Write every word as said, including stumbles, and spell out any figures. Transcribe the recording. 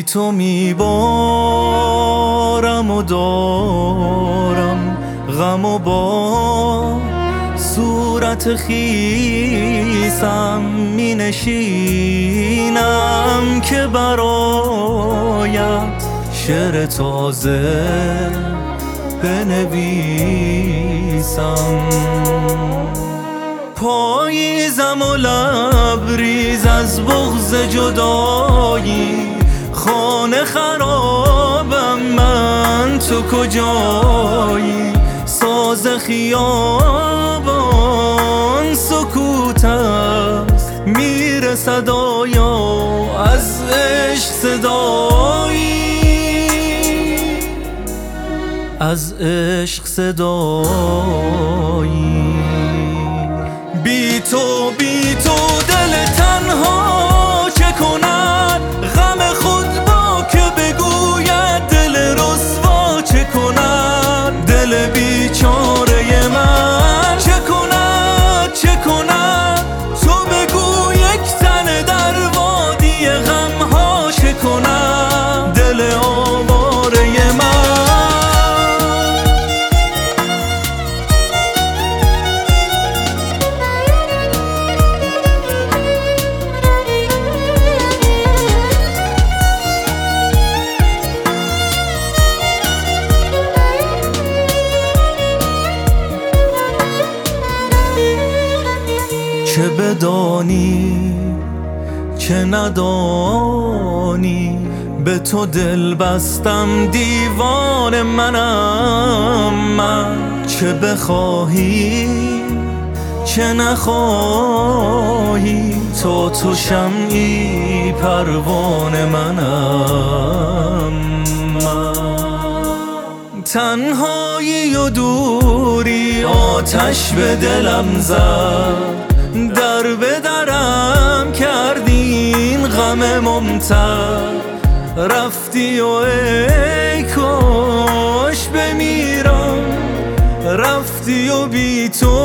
تو میبارم و دارم غم و با صورت خیسم می نشینم که برایت شعر تازه بنویسم. پاییزم و لبریز از بغض جدایی، خانه خرابم من تو کجایی؟ ساز خیابان سکوت است، میره صدایا از عشق صدایی، از عشق صدایی. بی تو بی تو دل تنها چه کند؟ غم خود با که بگوید دل رسوا چه کند؟ دل بیچاره من چه کند چه کند؟ تو بگو یک تن در وادی غم ها چه کند؟ دل آواره من چه بدانی چه ندانی، به تو دل بستم دیوان منم من. چه بخواهی چه نخواهی، تو تو شمعی پروانه منم من. تنهایی و دوری آتش به دلم زد، در به درم کردین غم ممتد. رفتی و ای کاش بمیرم، رفتی و بی تو